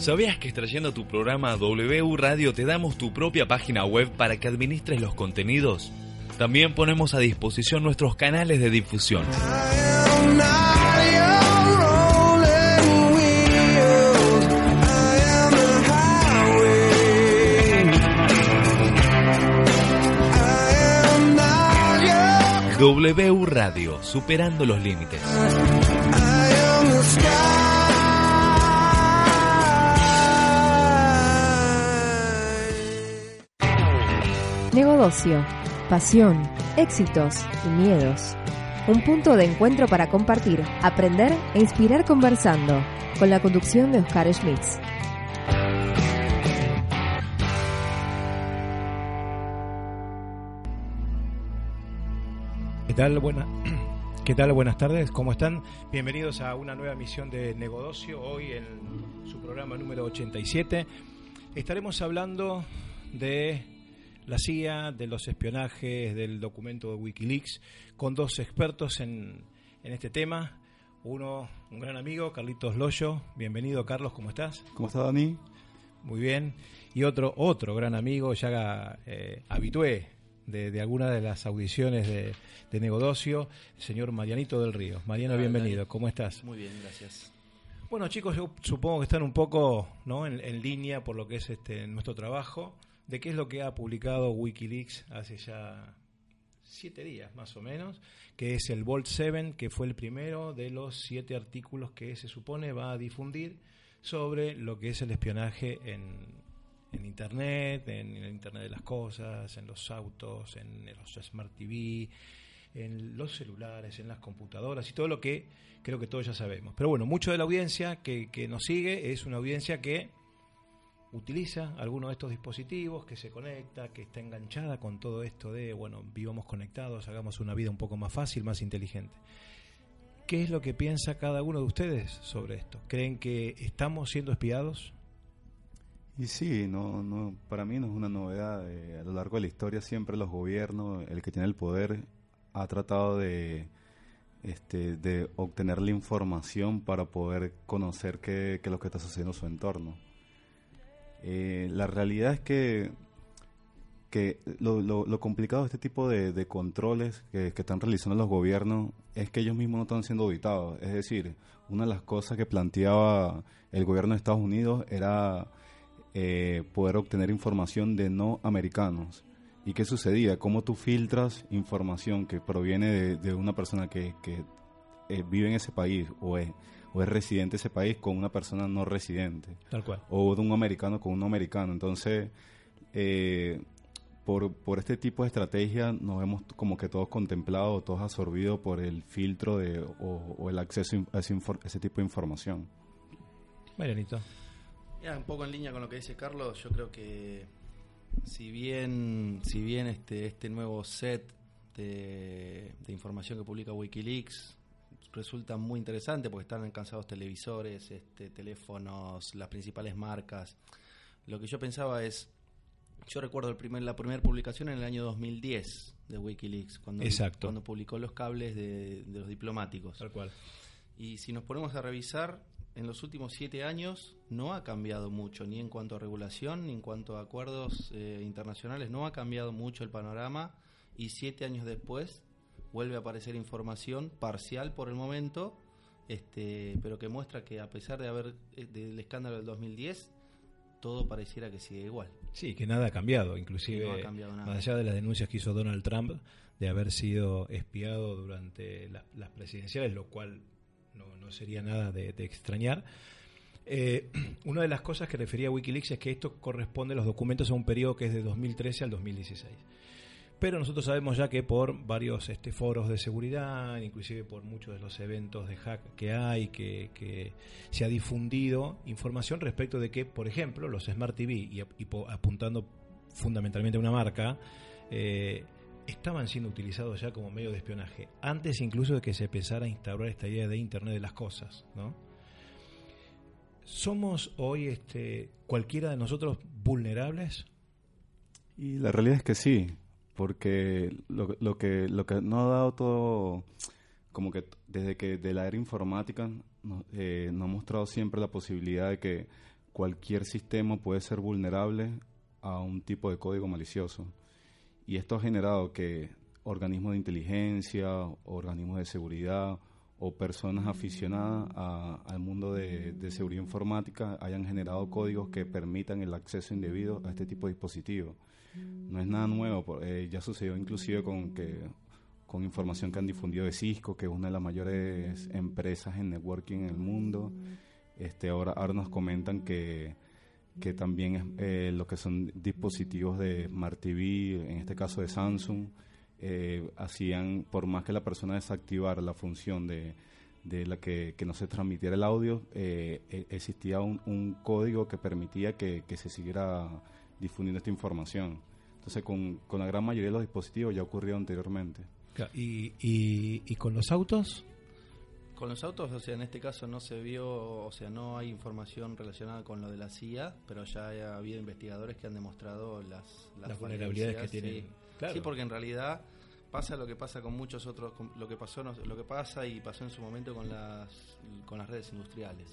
¿Sabías que extrayendo tu programa a W Radio te damos tu propia página web para que administres los contenidos? También ponemos a disposición nuestros canales de difusión. W Radio, superando los límites. Negodocio, pasión, éxitos y miedos. Un punto de encuentro para compartir, aprender e inspirar conversando, con la conducción de Oscar Schmitz. ¿Qué tal? Buenas tardes, ¿cómo están? Bienvenidos a una nueva emisión de Negodocio, hoy en su programa número 87. Estaremos hablando de la CIA, de los espionajes, del documento de Wikileaks, con dos expertos en este tema. Uno, un gran amigo, Carlitos Loyo. Bienvenido, Carlos, ¿cómo estás? ¿Cómo está, Dani? Muy bien. Y otro gran amigo, ya habitué de alguna de las audiciones de Negodocio, el señor Marianito del Río. Mariano, bienvenido, Dani. ¿Cómo estás? Muy bien, gracias. Bueno, chicos, yo supongo que están un poco, ¿no?, en línea por lo que es nuestro trabajo, de qué es lo que ha publicado Wikileaks hace ya 7 días más o menos, que es el Vault 7, que fue el primero de los 7 artículos que se supone va a difundir sobre lo que es el espionaje en Internet, en el Internet de las cosas, en los autos, en los Smart TV, en los celulares, en las computadoras y todo lo que creo que todos ya sabemos. Pero bueno, mucho de la audiencia que nos sigue es una audiencia que utiliza alguno de estos dispositivos, que se conecta, que está enganchada con todo esto de, bueno, vivamos conectados, hagamos una vida un poco más fácil, más inteligente. ¿Qué es lo que piensa cada uno de ustedes sobre esto? ¿Creen que estamos siendo espiados? Y sí, no, para mí no es una novedad. A lo largo de la historia siempre los gobiernos, el que tiene el poder, ha tratado de obtener la información para poder conocer qué es lo que está sucediendo en su entorno. La realidad es que lo complicado de este tipo de controles que están realizando los gobiernos es que ellos mismos no están siendo auditados. Es decir, una de las cosas que planteaba el gobierno de Estados Unidos era poder obtener información de no americanos. ¿Y qué sucedía? ¿Cómo tú filtras información que proviene de una persona que vive en ese país o es residente de ese país con una persona no residente? Tal cual. O de un americano con un no americano. Entonces, por este tipo de estrategia nos vemos como que todos contemplados, todos absorbidos por el filtro o el acceso a ese tipo de información. Marianito. Ya, un poco en línea con lo que dice Carlos, yo creo que si bien este nuevo set de información que publica Wikileaks resulta muy interesante porque están alcanzados televisores, teléfonos, las principales marcas. Lo que yo pensaba es, yo recuerdo la primera publicación en el año 2010 de Wikileaks, cuando publicó los cables de los diplomáticos. Tal cual. Y si nos ponemos a revisar, en los últimos 7 años no ha cambiado mucho, ni en cuanto a regulación, ni en cuanto a acuerdos internacionales, no ha cambiado mucho el panorama, y 7 años después vuelve a aparecer información parcial por el momento, pero que muestra que a pesar del escándalo del 2010, todo pareciera que sigue igual. Sí, que nada ha cambiado, inclusive no ha cambiado nada. Más allá de las denuncias que hizo Donald Trump de haber sido espiado durante las presidenciales, lo cual no sería nada de extrañar. Una de las cosas que refería Wikileaks es que esto corresponde, los documentos, a un periodo que es de 2013 al 2016. Pero nosotros sabemos ya que por varios foros de seguridad, inclusive por muchos de los eventos de hack que hay, que se ha difundido información respecto de que, por ejemplo, los Smart TV, y apuntando fundamentalmente a una marca, estaban siendo utilizados ya como medio de espionaje, antes incluso de que se empezara a instaurar esta idea de Internet de las cosas, ¿no? ¿Somos hoy cualquiera de nosotros vulnerables? Y la realidad es que sí, porque lo que nos ha dado todo, como que desde que de la era informática nos ha mostrado siempre la posibilidad de que cualquier sistema puede ser vulnerable a un tipo de código malicioso. Y esto ha generado que organismos de inteligencia, organismos de seguridad o personas aficionadas al mundo de seguridad informática hayan generado códigos que permitan el acceso indebido a este tipo de dispositivos. No es nada nuevo, ya sucedió inclusive con información que han difundido de Cisco, que es una de las mayores empresas en networking en el mundo. Ahora nos comentan que también lo que son dispositivos de Smart TV, en este caso de Samsung, hacían, por más que la persona desactivara la función de la que no se transmitiera el audio, existía un código que permitía que se siguiera difundiendo esta información. Entonces con la gran mayoría de los dispositivos ya ocurrió anteriormente. ¿Y con los autos? Con los autos, o sea, en este caso no se vio, o sea, no hay información relacionada con lo de la CIA, pero ya ha habido investigadores que han demostrado las vulnerabilidades que tienen. Sí. Claro. Sí, porque en realidad pasa lo que pasa con muchos otros, lo que pasa y pasó en su momento con las redes industriales.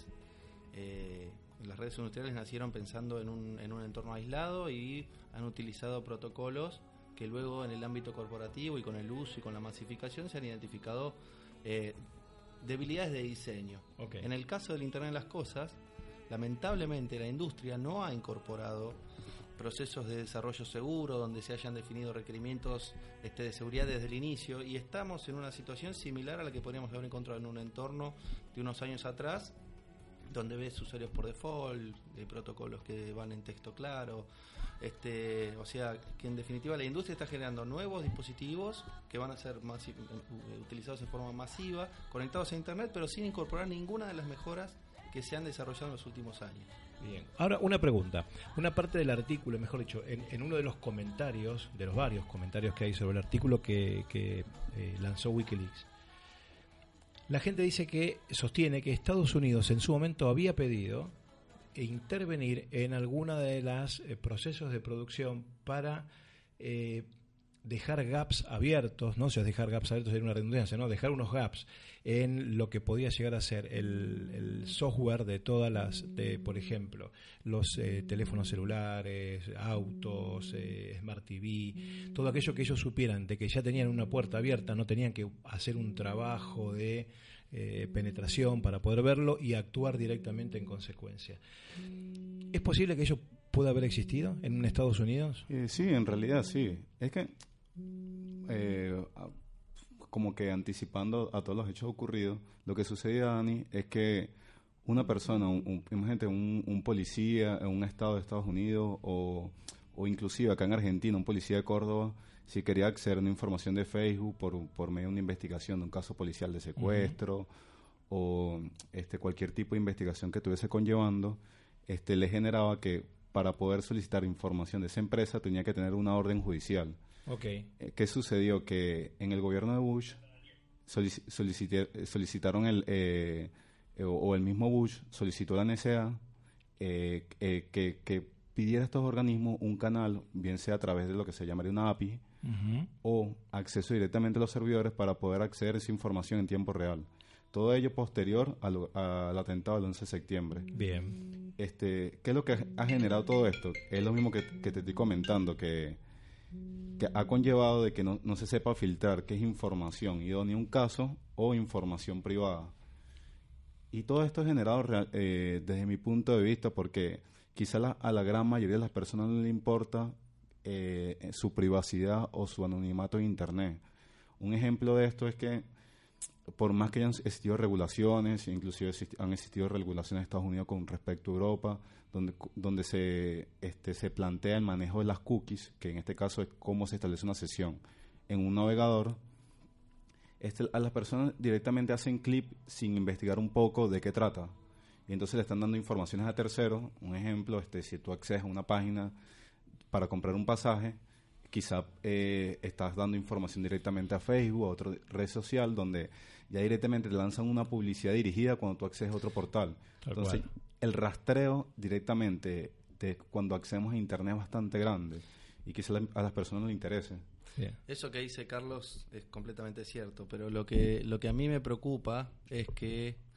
Las redes industriales nacieron pensando en un entorno aislado y han utilizado protocolos que luego en el ámbito corporativo y con el uso y con la masificación se han identificado debilidades de diseño. Okay. En el caso del Internet de las Cosas, lamentablemente la industria no ha incorporado procesos de desarrollo seguro donde se hayan definido requerimientos de seguridad desde el inicio, y estamos en una situación similar a la que podríamos haber encontrado en un entorno de unos años atrás, donde ves usuarios por default, protocolos que van en texto claro, o sea, que en definitiva la industria está generando nuevos dispositivos que van a ser utilizados de forma masiva, conectados a Internet, pero sin incorporar ninguna de las mejoras que se han desarrollado en los últimos años. Bien. Ahora, una pregunta. Una parte del artículo, mejor dicho, en uno de los comentarios, de los varios comentarios que hay sobre el artículo que lanzó Wikileaks, la gente dice que sostiene que Estados Unidos en su momento había pedido intervenir en alguna de las procesos de producción para dejar gaps abiertos, no sé, dejar gaps abiertos sería una redundancia, ¿no? Dejar unos gaps en lo que podía llegar a ser el software de todas por ejemplo, los teléfonos celulares, autos, Smart TV, todo aquello que ellos supieran de que ya tenían una puerta abierta, no tenían que hacer un trabajo de penetración para poder verlo y actuar directamente en consecuencia. ¿Es posible que ello pueda haber existido en Estados Unidos? Sí, en realidad sí. Es que como que anticipando a todos los hechos ocurridos, lo que sucedía, Dani, es que una persona, imagínate un policía en un estado de Estados Unidos o inclusive acá en Argentina, un policía de Córdoba, si quería acceder a una información de Facebook por medio de una investigación de un caso policial de secuestro o cualquier tipo de investigación que estuviese conllevando, le generaba que para poder solicitar información de esa empresa tenía que tener una orden judicial. Okay. ¿Qué sucedió? Que en el gobierno de Bush solicitaron o el mismo Bush solicitó a la NSA que pidiera a estos organismos un canal, bien sea a través de lo que se llamaría una API o acceso directamente a los servidores para poder acceder a esa información en tiempo real. Todo ello posterior al atentado del 11 de septiembre. Bien. ¿Qué es lo que ha generado todo esto? Es lo mismo que te estoy comentando, que ha conllevado de que no se sepa filtrar qué es información idónea a un caso o información privada. Y todo esto es generado desde mi punto de vista porque quizá a la gran mayoría de las personas no le importa su privacidad o su anonimato en Internet. Un ejemplo de esto es que por más que hayan existido regulaciones, inclusive han existido regulaciones de Estados Unidos con respecto a Europa, donde se plantea el manejo de las cookies, que en este caso es cómo se establece una sesión en un navegador. A las personas directamente hacen clic sin investigar un poco de qué trata, y entonces le están dando informaciones a terceros. Un ejemplo, si tú accedes a una página para comprar un pasaje, quizá estás dando información directamente a Facebook o a otra red social donde ya directamente te lanzan una publicidad dirigida cuando tú accedes a otro portal. Entonces, el rastreo directamente de cuando accedemos a Internet es bastante grande y quizá a las personas no les interese. Sí. Eso que dice Carlos es completamente cierto, pero lo que a mí me preocupa es que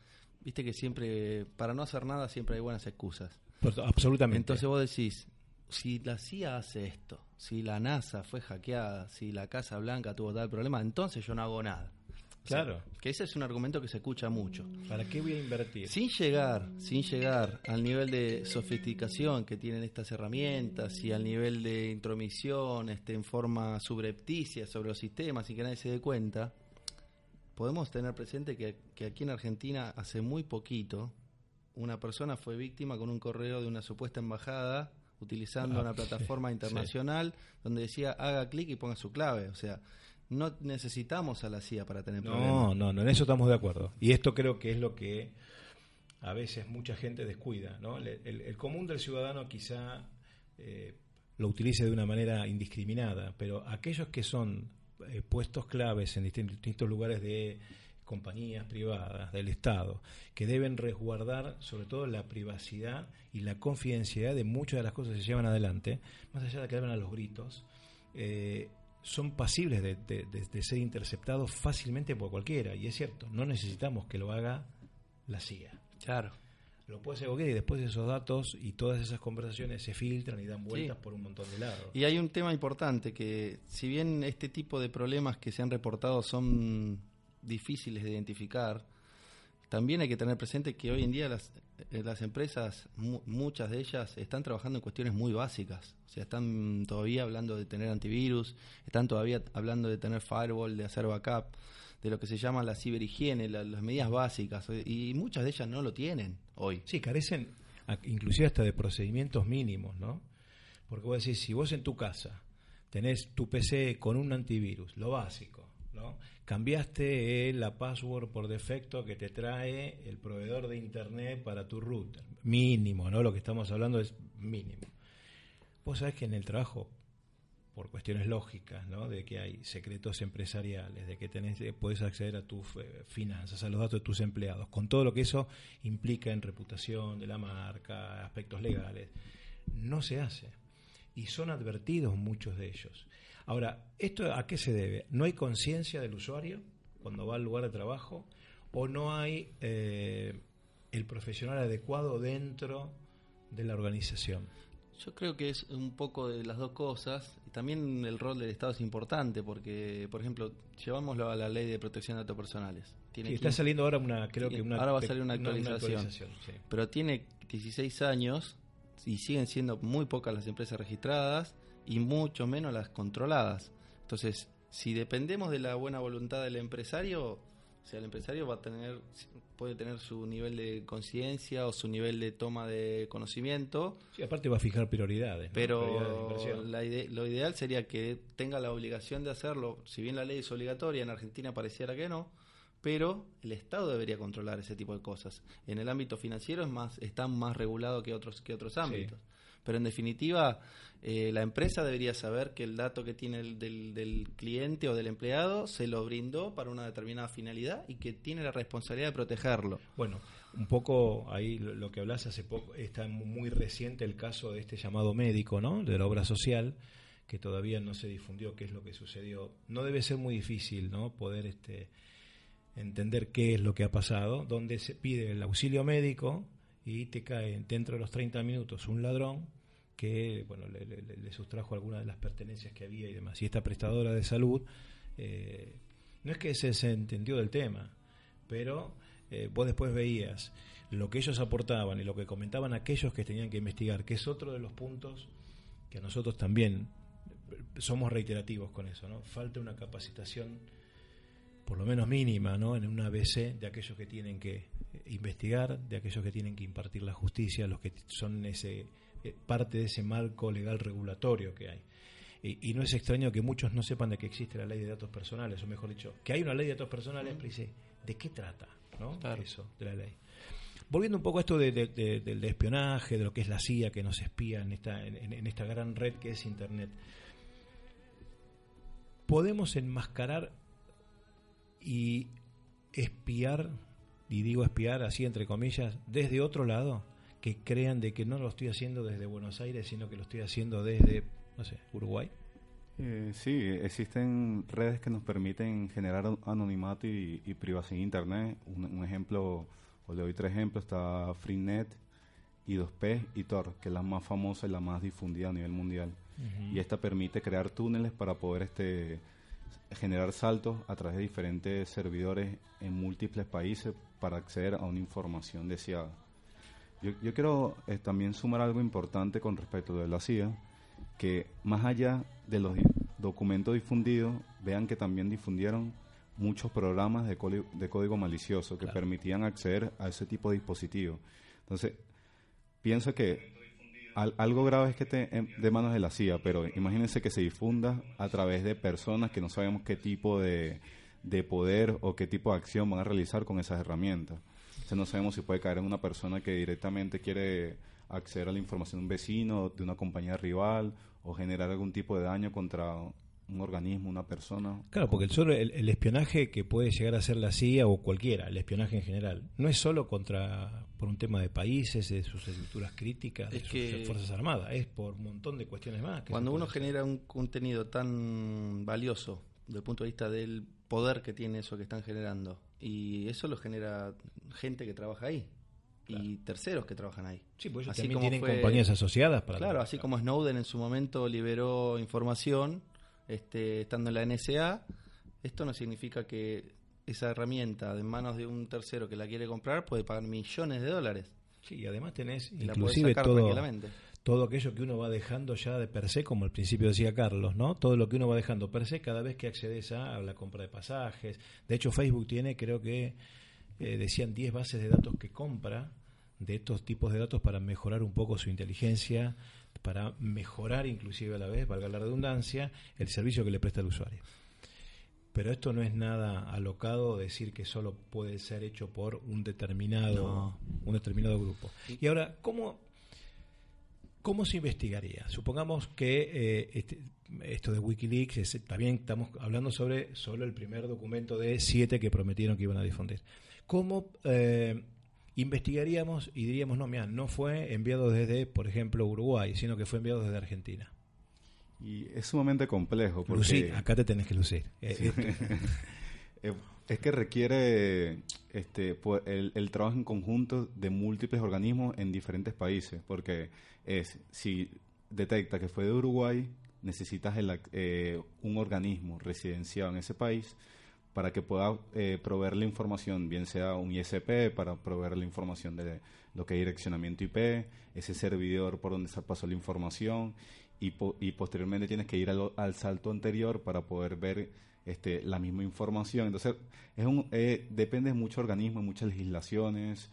viste que siempre, para no hacer nada, siempre hay buenas excusas. Absolutamente. Entonces vos decís, si la CIA hace esto, si la NASA fue hackeada, si la Casa Blanca tuvo tal problema, entonces yo no hago nada. Claro. O sea, que ese es un argumento que se escucha mucho. ¿Para qué voy a invertir? Sin llegar al nivel de sofisticación que tienen estas herramientas y al nivel de intromisión en forma subrepticia sobre los sistemas y que nadie se dé cuenta, podemos tener presente que aquí en Argentina hace muy poquito una persona fue víctima con un correo de una supuesta embajada utilizando una plataforma internacional donde decía haga clic y ponga su clave. O sea, no necesitamos a la CIA para tener problemas. No, en eso estamos de acuerdo. Y esto creo que es lo que a veces mucha gente descuida, ¿no? El común del ciudadano quizá lo utilice de una manera indiscriminada, pero aquellos que son puestos claves en distintos lugares de compañías privadas, del Estado, que deben resguardar sobre todo la privacidad y la confidencialidad de muchas de las cosas que se llevan adelante, más allá de que hablan a los gritos, son pasibles de ser interceptados fácilmente por cualquiera. Y es cierto, no necesitamos que lo haga la CIA. Claro. Lo puede hacer cualquiera y después esos datos y todas esas conversaciones se filtran y dan vueltas por un montón de lados. Y hay un tema importante que, si bien este tipo de problemas que se han reportado son difíciles de identificar, también hay que tener presente que hoy en día las empresas, muchas de ellas, están trabajando en cuestiones muy básicas. O sea, están todavía hablando de tener antivirus, están todavía hablando de tener firewall, de hacer backup, de lo que se llama la ciberhigiene, las medidas básicas, y muchas de ellas no lo tienen hoy. Sí, carecen inclusive hasta de procedimientos mínimos, ¿no? Porque vos decís, si vos en tu casa tenés tu PC con un antivirus, lo básico, ¿no? Cambiaste la password por defecto que te trae el proveedor de internet para tu router, mínimo, ¿no? Lo que estamos hablando es mínimo. Vos sabés que en el trabajo, por cuestiones lógicas, ¿no? De que hay secretos empresariales, de que podés acceder a tus finanzas, a los datos de tus empleados, con todo lo que eso implica en reputación de la marca, aspectos legales, no se hace. Y son advertidos muchos de ellos. Ahora, ¿esto a qué se debe? ¿No hay conciencia del usuario cuando va al lugar de trabajo? ¿O no hay el profesional adecuado dentro de la organización? Yo creo que es un poco de las dos cosas. Y también el rol del Estado es importante porque, por ejemplo, llevámoslo a la Ley de Protección de Datos Personales. Está saliendo ahora ahora va a salir una actualización. Sí. Pero tiene 16 años y siguen siendo muy pocas las empresas registradas y mucho menos las controladas. Entonces, si dependemos de la buena voluntad del empresario, o sea, el empresario puede tener su nivel de conciencia o su nivel de toma de conocimiento. Sí, aparte va a fijar prioridades, ¿no? Pero Prioridades lo ideal sería que tenga la obligación de hacerlo. Si bien la ley es obligatoria, en Argentina pareciera que no, pero el Estado debería controlar ese tipo de cosas. En el ámbito financiero está más regulado que otros ámbitos. Sí. Pero en definitiva, la empresa debería saber que el dato que tiene del cliente o del empleado se lo brindó para una determinada finalidad y que tiene la responsabilidad de protegerlo. Bueno, un poco ahí lo que hablas hace poco, está muy reciente el caso de este llamado médico, ¿no? De la obra social, que todavía no se difundió qué es lo que sucedió. No debe ser muy difícil, ¿no? Poder entender qué es lo que ha pasado, donde se pide el auxilio médico y te cae dentro de los 30 minutos un ladrón que le sustrajo algunas de las pertenencias que había y demás. Y esta prestadora de salud no es que se entendió del tema, pero vos después veías lo que ellos aportaban y lo que comentaban aquellos que tenían que investigar, que es otro de los puntos que a nosotros también somos reiterativos con eso, ¿no? Falta una capacitación por lo menos mínima, ¿no? En una ABC de aquellos que tienen que investigar, de aquellos que tienen que impartir la justicia, los que son parte de ese marco legal regulatorio que hay. Y no es extraño que muchos no sepan de que existe la ley de datos personales, o mejor dicho, que hay una ley de datos personales, pero dice, ¿de qué trata? ¿No? Claro. Eso, de la ley. Volviendo un poco a esto del espionaje, de lo que es la CIA que nos espía en esta gran red que es Internet, ¿podemos enmascarar y espiar, y digo espiar así entre comillas, desde otro lado, que crean de que no lo estoy haciendo desde Buenos Aires, sino que lo estoy haciendo desde, no sé, Uruguay? Sí, existen redes que nos permiten generar anonimato y privacidad en Internet. Un ejemplo Os le doy 3 ejemplos. Está Freenet, I2P y Tor, que es la más famosa y la más difundida a nivel mundial. Y esta permite crear túneles para poder generar saltos a través de diferentes servidores en múltiples países para acceder a una información deseada. Yo quiero también sumar algo importante con respecto de la CIA, que más allá de los documentos difundidos, vean que también difundieron muchos programas de código malicioso que permitían acceder a ese tipo de dispositivos. Entonces, pienso que algo grave es que esté de manos de la CIA, pero imagínense que se difunda a través de personas que no sabemos qué tipo de poder o qué tipo de acción van a realizar con esas herramientas. Entonces no sabemos si puede caer en una persona que directamente quiere acceder a la información de un vecino, de una compañía rival, o generar algún tipo de daño contra un organismo, una persona. Claro, porque el espionaje que puede llegar a ser la CIA o cualquiera, el espionaje en general, no es solo por un tema de países, de sus estructuras críticas, de sus Fuerzas Armadas, es por un montón de cuestiones más. Cuando uno genera un contenido tan valioso desde el punto de vista del poder que tiene eso que están generando, y eso lo genera gente que trabaja ahí. Claro. Y terceros que trabajan ahí. Sí, pues ellos también tienen compañías asociadas para claro, así como Snowden en su momento liberó información estando en la NSA, esto no significa que esa herramienta de manos de un tercero que la quiere comprar puede pagar millones de dólares. Sí, y además tenés y inclusive todo aquello que uno va dejando ya de per se, como al principio decía Carlos, ¿no? Todo lo que uno va dejando per se cada vez que accedes a la compra de pasajes. De hecho, Facebook tiene, creo que decían 10 bases de datos que compra de estos tipos de datos para mejorar un poco su inteligencia, para mejorar inclusive a la vez, valga la redundancia, el servicio que le presta al usuario. Pero esto no es nada alocado decir que solo puede ser hecho por un determinado grupo. Y ahora, ¿cómo se investigaría? Supongamos que esto de Wikileaks, también estamos hablando sobre solo el primer documento de 7 que prometieron que iban a difundir. ¿Cómo investigaríamos y diríamos, no, mira, no fue enviado desde, por ejemplo, Uruguay, sino que fue enviado desde Argentina? Y es sumamente complejo. Porque Lucir, acá te tenés que lucir. Sí. Es que requiere el trabajo en conjunto de múltiples organismos en diferentes países, porque si detecta que fue de Uruguay, necesitas un organismo residenciado en ese país para que pueda proveer la información, bien sea un ISP para proveer la información de lo que es direccionamiento IP, ese servidor por donde se pasó la información, y posteriormente tienes que ir al salto anterior para poder ver la misma información. Entonces depende de muchos organismos, muchas legislaciones,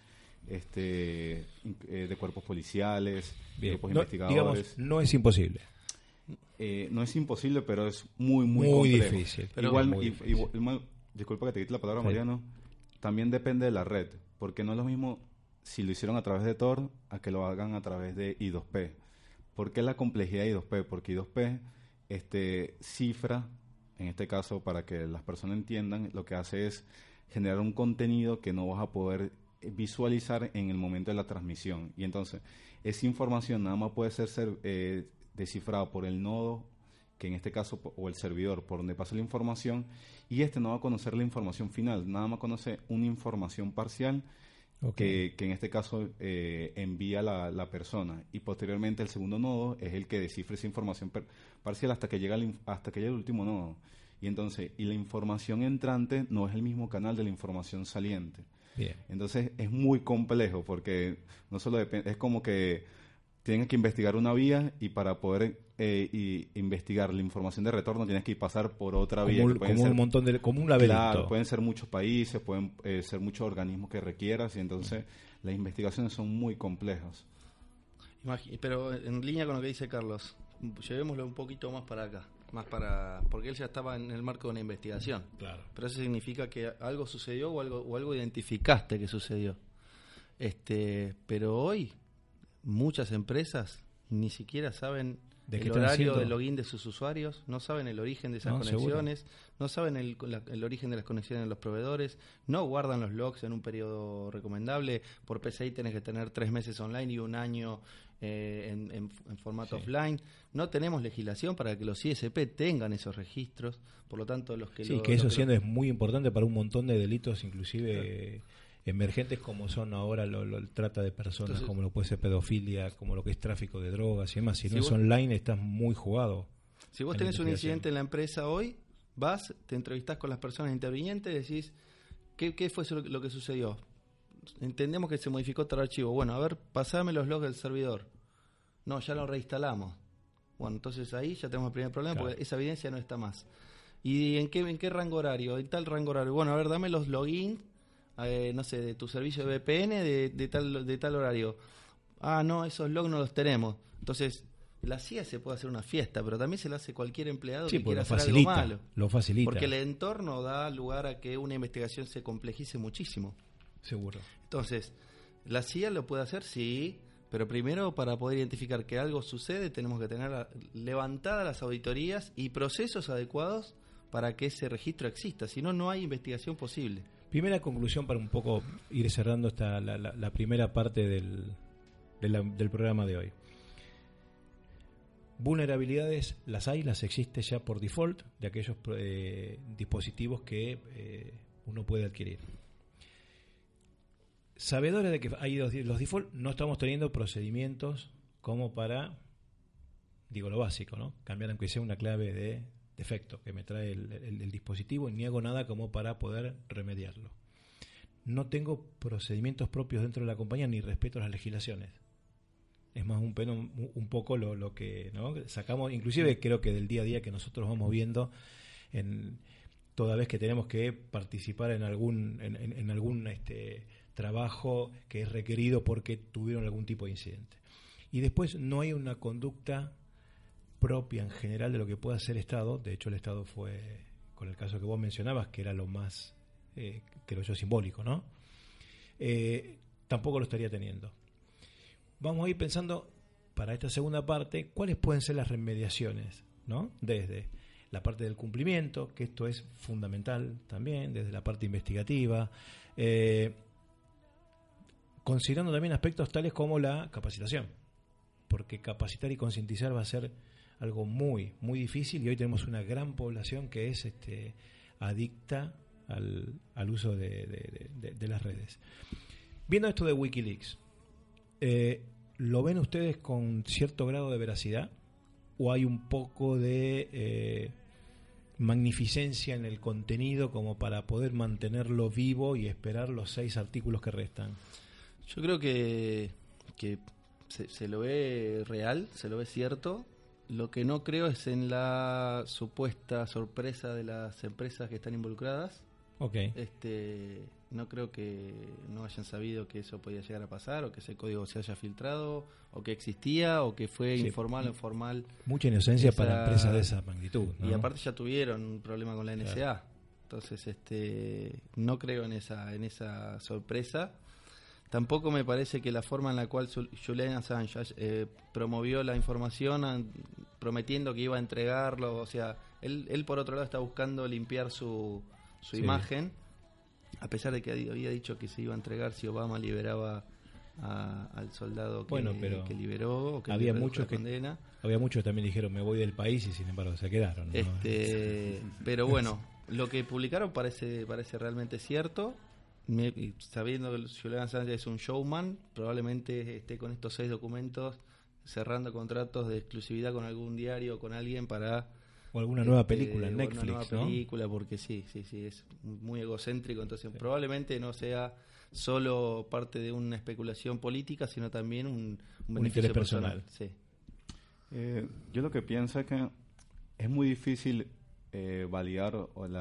de cuerpos policiales, grupos investigadores. Digamos, no es imposible. No es imposible, pero es muy complejo. Difícil. Pero igual, disculpa que te quite la palabra, Mariano, también depende de la red, porque no es lo mismo si lo hicieron a través de Tor a que lo hagan a través de I2P. ¿Por qué la complejidad de I2P? Porque I2P cifra, en este caso, para que las personas entiendan, lo que hace es generar un contenido que no vas a poder visualizar en el momento de la transmisión. Y entonces, esa información nada más puede ser descifrada por el nodo, que en este caso, o el servidor por donde pasa la información, y no va a conocer la información final, nada más conoce una información parcial. Okay. Que en este caso envía la persona, y posteriormente el segundo nodo es el que descifra esa información parcial hasta que llega el último nodo, y entonces la información entrante no es el mismo canal de la información saliente. Bien. Entonces es muy complejo, porque no solo es como que tienes que investigar una vía, y para poder investigar la información de retorno tienes que pasar por otra vía. Como un laberinto. Claro, pueden ser muchos países, pueden ser muchos organismos que requieras, y entonces las investigaciones son muy complejas. Pero en línea con lo que dice Carlos, llevémoslo un poquito más para acá, porque él ya estaba en el marco de una investigación. Claro. Pero eso significa que algo sucedió o algo identificaste que sucedió. Pero hoy muchas empresas ni siquiera saben el horario de login de sus usuarios, no saben el origen de esas conexiones, seguro. No saben el origen de las conexiones de los proveedores, no guardan los logs en un periodo recomendable. Por PCI tenés que tener 3 meses online y 1 año en formato offline. No tenemos legislación para que los ISP tengan esos registros, por lo tanto los que... Sí, que eso siendo es muy importante para un montón de delitos, inclusive... emergentes como son ahora el trata de personas, Entonces, como lo puede ser pedofilia, como lo que es tráfico de drogas y demás. Si no es vos, online, estás muy jugado. Si vos en tenés la un investigación. incidente en la empresa hoy, vas, te entrevistás con las personas intervinientes, decís, ¿qué fue lo que sucedió? Entendemos que se modificó tal archivo. Bueno, a ver, pasame los logs del servidor. No, ya lo reinstalamos. Bueno, entonces ahí ya tenemos el primer problema, Claro. porque esa evidencia no está más. ¿Y en qué rango horario? En tal rango horario. Bueno, a ver, dame los logins, no sé, de tu servicio de VPN de tal horario. Ah, no, esos logs no los tenemos. Entonces, la CIA se puede hacer una fiesta, pero también se la hace cualquier empleado Sí, que pues quiera lo hacer facilita, algo malo. lo facilita. Porque el entorno da lugar a que una investigación se complejice muchísimo. Seguro. Entonces, ¿la CIA lo puede hacer? Sí, pero primero para poder identificar que algo sucede tenemos que tener levantadas las auditorías y procesos adecuados para que ese registro exista, si no, no hay investigación posible. Primera conclusión para un poco ir cerrando la primera parte del programa de hoy. Vulnerabilidades las existe ya por default de aquellos dispositivos que uno puede adquirir. Sabedores de que hay los default, no estamos teniendo procedimientos como para, digo lo básico, ¿no? Cambiar aunque sea una clave de defecto que me trae el dispositivo, y ni hago nada como para poder remediarlo. No tengo procedimientos propios dentro de la compañía ni respeto a las legislaciones. Es más un poco lo que, ¿no?, sacamos, inclusive creo que del día a día que nosotros vamos viendo toda vez que tenemos que participar en algún trabajo que es requerido porque tuvieron algún tipo de incidente. Y después no hay una conducta propia en general de lo que pueda hacer el Estado. De hecho, el Estado fue, con el caso que vos mencionabas, que era lo más, creo yo, simbólico, ¿no? Tampoco lo estaría teniendo. Vamos a ir pensando para esta segunda parte cuáles pueden ser las remediaciones, ¿no? Desde la parte del cumplimiento, que esto es fundamental también, desde la parte investigativa, considerando también aspectos tales como la capacitación, porque capacitar y concientizar va a ser algo muy, muy difícil, y hoy tenemos una gran población que es adicta al uso de las redes. Viendo esto de Wikileaks, ¿lo ven ustedes con cierto grado de veracidad o hay un poco de magnificencia en el contenido como para poder mantenerlo vivo y esperar los 6 artículos que restan? Yo creo que se lo ve real, se lo ve cierto. Lo que no creo es en la supuesta sorpresa de las empresas que están involucradas. Okay. No creo que no hayan sabido que eso podía llegar a pasar, o que ese código se haya filtrado, o que existía, o que fue informal o formal. Mucha inocencia para empresas de esa magnitud, ¿no? Y aparte ya tuvieron un problema con la NSA. Claro. Entonces, no creo en esa sorpresa. Tampoco me parece que la forma en la cual Julian Assange promovió la información prometiendo que iba a entregarlo, o sea, él por otro lado está buscando limpiar su imagen, a pesar de que había dicho que se iba a entregar si Obama liberaba al soldado que liberó, o que había muchos que condena. Había muchos que también dijeron me voy del país y sin embargo se quedaron, ¿no? Pero bueno, lo que publicaron parece realmente cierto. Sabiendo que Julian Assange es un showman, probablemente esté con estos 6 documentos cerrando contratos de exclusividad con algún diario o con alguien para... O alguna nueva película en Netflix, una nueva ¿no? película, porque sí, es muy egocéntrico, entonces probablemente no sea solo parte de una especulación política, sino también un beneficio interés personal. Sí. Yo lo que pienso es que es muy difícil validar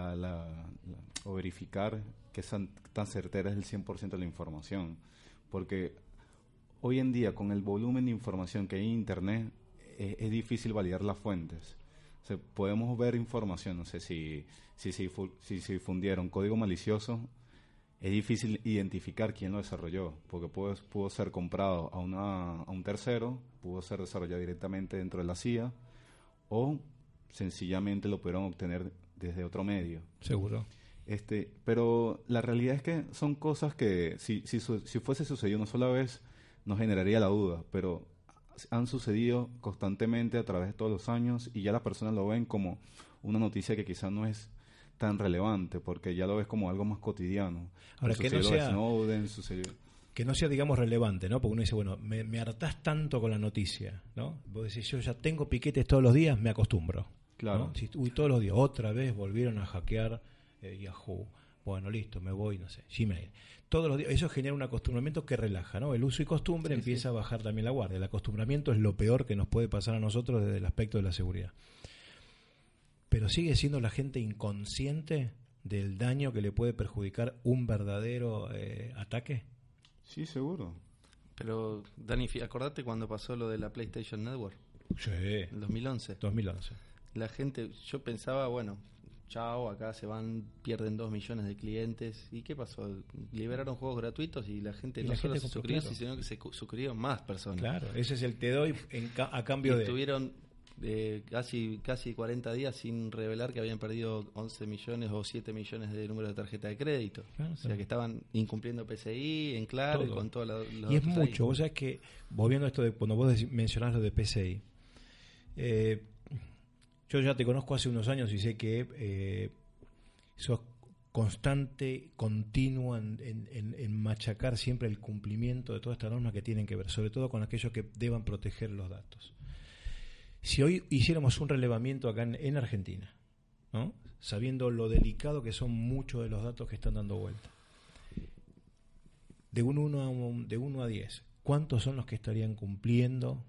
o verificar que tan certera es el 100% de la información, porque hoy en día con el volumen de información que hay en Internet es difícil validar las fuentes. O sea, podemos ver información, no sé si difundieron código malicioso, es difícil identificar quién lo desarrolló, porque pudo ser comprado a un tercero, pudo ser desarrollado directamente dentro de la CIA, o sencillamente lo pudieron obtener desde otro medio. Seguro. Pero la realidad es que son cosas que si fuese sucedido una sola vez nos generaría la duda, pero han sucedido constantemente a través de todos los años y ya las personas lo ven como una noticia que quizás no es tan relevante, porque ya lo ves como algo más cotidiano. Ahora, que no sea... Snowden, que no sea, digamos, relevante, ¿no? Porque uno dice, bueno, me hartás tanto con la noticia, ¿no? Vos decís, yo ya tengo piquetes todos los días, me acostumbro. Claro. ¿No? Si, todos los días, otra vez volvieron a hackear Yahoo. Bueno, listo, me voy, no sé, Gmail. Todos los días, eso genera un acostumbramiento que relaja, ¿no? El uso y costumbre empieza a bajar también la guardia. El acostumbramiento es lo peor que nos puede pasar a nosotros desde el aspecto de la seguridad. Pero sigue siendo la gente inconsciente del daño que le puede perjudicar un verdadero ataque. Sí, seguro. Pero, Dani, acordate cuando pasó lo de la PlayStation Network. Sí. En 2011. 2011. La gente, yo pensaba, bueno, chao, acá se van, pierden 2 millones de clientes. ¿Y qué pasó? Liberaron juegos gratuitos y la gente no solo se suscribió, sino que se suscribieron más personas. Claro, ese es el te doy a cambio de... Estuvieron casi 40 días sin revelar que habían perdido 11 millones o 7 millones de números de tarjeta de crédito. Claro, o sea, que estaban incumpliendo PCI, en claro, y con toda la... Y es mucho. Vos sabés que, volviendo a esto de cuando vos mencionás lo de PCI, yo ya te conozco hace unos años y sé que sos constante, continua en machacar siempre el cumplimiento de todas estas normas que tienen que ver, sobre todo con aquellos que deban proteger los datos. Si hoy hiciéramos un relevamiento acá en Argentina, ¿no? Sabiendo lo delicado que son muchos de los datos que están dando vuelta, de 1 a 10, ¿cuántos son los que estarían cumpliendo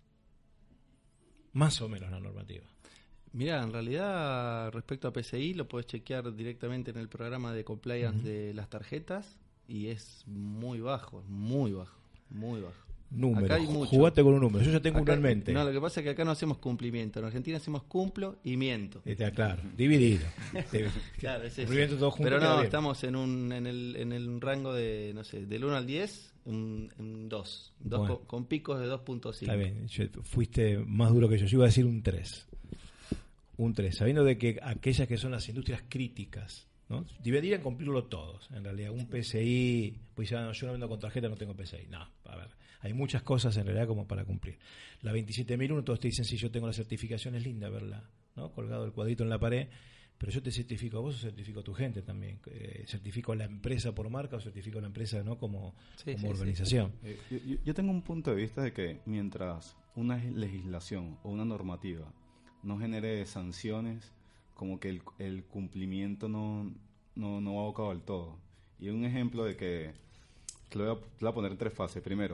más o menos la normativa? Mirá, en realidad respecto a PCI lo podés chequear directamente en el programa de compliance de las tarjetas y es muy bajo, muy bajo, muy bajo. Número, jugate con un número, yo ya tengo uno en mente. No, lo que pasa es que acá no hacemos cumplimiento, en Argentina hacemos cumplo y miento. Está claro, dividido. Claro, es eso. Todo junto. Pero no, estamos en el rango de, no sé, del 1 al 10, un 2, bueno, con picos de 2.5. Está bien, fuiste más duro que yo iba a decir un 3. Un 3, sabiendo de que aquellas que son las industrias críticas, ¿no? Deberían cumplirlo todos, en realidad. Un PCI, pues ya no, yo no vendo con tarjeta, no tengo PCI. No, a ver, hay muchas cosas en realidad como para cumplir. La 27001, todos te dicen, si yo tengo la certificación, es linda verla, ¿no? Colgado el cuadrito en la pared, pero yo te certifico a vos o certifico a tu gente también. Certifico a la empresa por marca o certifico a la empresa, ¿no? como organización. Yo tengo un punto de vista de que mientras una legislación o una normativa no genere sanciones, como que el cumplimiento no va abocado del todo. Y un ejemplo de que lo voy a poner en 3 fases. Primero,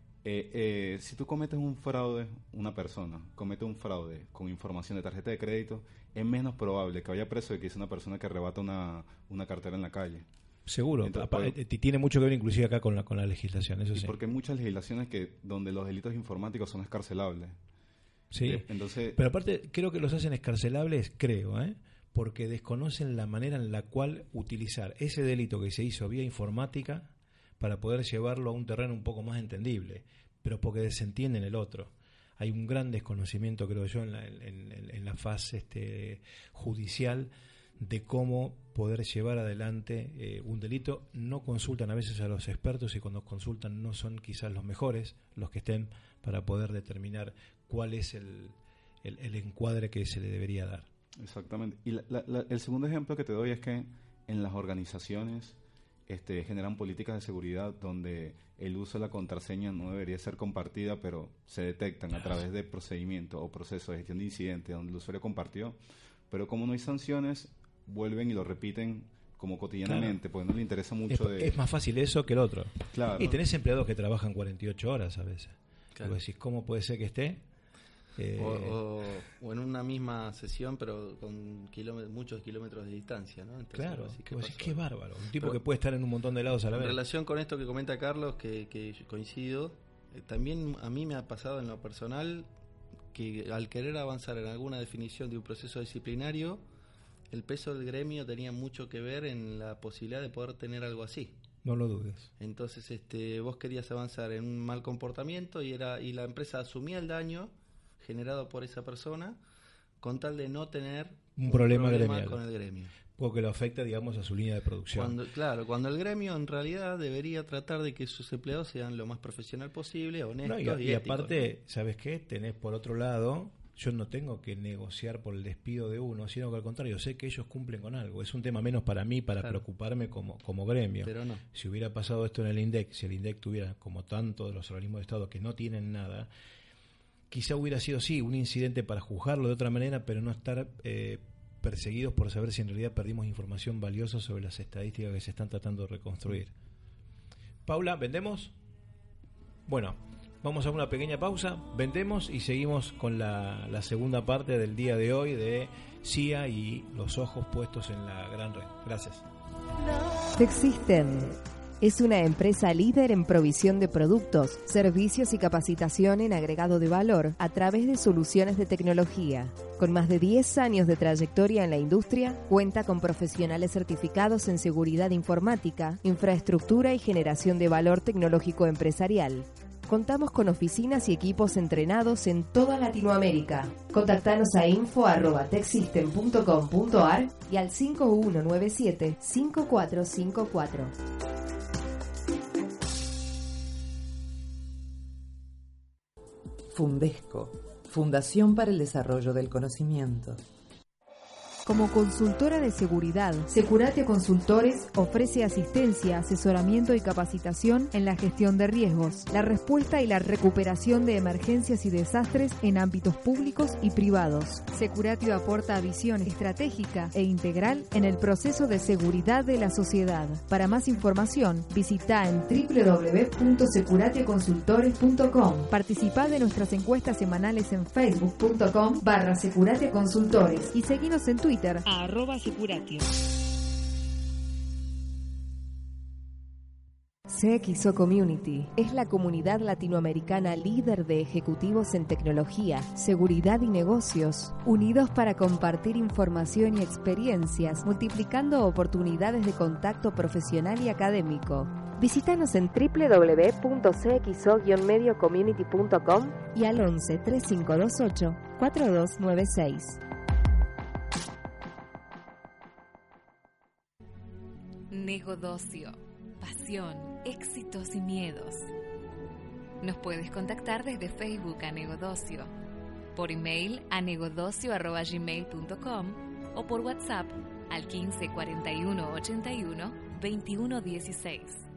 si tú cometes un fraude, una persona comete un fraude con información de tarjeta de crédito, es menos probable que vaya preso de que es una persona que arrebata una cartera en la calle. Seguro. Entonces, tiene mucho que ver inclusive acá con la legislación, eso sí. Porque hay muchas legislaciones donde los delitos informáticos son escarcelables. Sí, entonces, pero aparte creo que los hacen escarcelables, porque desconocen la manera en la cual utilizar ese delito que se hizo vía informática para poder llevarlo a un terreno un poco más entendible, pero porque desentienden el otro. Hay un gran desconocimiento, creo yo, en la fase judicial de cómo poder llevar adelante un delito. No consultan a veces a los expertos y cuando consultan no son quizás los mejores los que estén para poder determinar cuál es el encuadre que se le debería dar. Exactamente. Y el segundo ejemplo que te doy es que en las organizaciones generan políticas de seguridad donde el uso de la contraseña no debería ser compartida, pero se detectan a través de procedimientos o procesos de gestión de incidentes donde el usuario compartió, pero como no hay sanciones, vuelven y lo repiten como cotidianamente, porque no le interesa mucho. Es más fácil eso que el otro. Claro. Y tenés empleados que trabajan 48 horas a veces. Claro. Vos decís, ¿cómo puede ser que esté? O en una misma sesión, pero con muchos kilómetros de distancia, ¿no? Entonces, claro, qué bárbaro. Un tipo pero, que puede estar en un montón de lados a la vez. En relación con esto que comenta Carlos, que coincido, también a mí me ha pasado en lo personal que al querer avanzar en alguna definición de un proceso disciplinario, el peso del gremio tenía mucho que ver en la posibilidad de poder tener algo así. No lo dudes. Entonces, vos querías avanzar en un mal comportamiento y la empresa asumía el daño generado por esa persona con tal de no tener un problema con el gremio. Porque lo afecta, digamos, a su línea de producción. Cuando el gremio en realidad debería tratar de que sus empleados sean lo más profesional posible, honestos y aparte, ¿sabes qué? Tenés por otro lado yo no tengo que negociar por el despido de uno, sino que al contrario, sé que ellos cumplen con algo. Es un tema menos para mí, para preocuparme como gremio. Pero no. Si hubiera pasado esto en el INDEC, si el INDEC tuviera, como tanto de los organismos de Estado que no tienen nada, quizá hubiera sido, sí, un incidente para juzgarlo de otra manera, pero no estar perseguidos por saber si en realidad perdimos información valiosa sobre las estadísticas que se están tratando de reconstruir. Paula, ¿vendemos? Bueno, vamos a una pequeña pausa, vendemos y seguimos con la segunda parte del día de hoy de CIA y los ojos puestos en la gran red. Gracias. Texsystem es una empresa líder en provisión de productos, servicios y capacitación en agregado de valor a través de soluciones de tecnología. Con más de 10 años de trayectoria en la industria, cuenta con profesionales certificados en seguridad informática, infraestructura y generación de valor tecnológico empresarial. Contamos con oficinas y equipos entrenados en toda Latinoamérica. Contactanos a info@texsystem.com.ar y al 5197-5454. Fundesco, Fundación para el Desarrollo del Conocimiento. Como consultora de seguridad, Securate Consultores ofrece asistencia, asesoramiento y capacitación en la gestión de riesgos, la respuesta y la recuperación de emergencias y desastres en ámbitos públicos y privados. Securate aporta visión estratégica e integral en el proceso de seguridad de la sociedad. Para más información, visita en www.securateconsultores.com. Participá de nuestras encuestas semanales en facebook.com/Securate Consultores y seguinos en Twitter @Securatio. CXO Community es la comunidad latinoamericana líder de ejecutivos en tecnología, seguridad y negocios, unidos para compartir información y experiencias, multiplicando oportunidades de contacto profesional y académico. Visítanos en www.cxo-mediocommunity.com y al 11 3528 4296. Negodocio, pasión, éxitos y miedos. Nos puedes contactar desde Facebook a Negodocio, por email a negodocio@gmail.com o por WhatsApp al 15 41 81 21 16.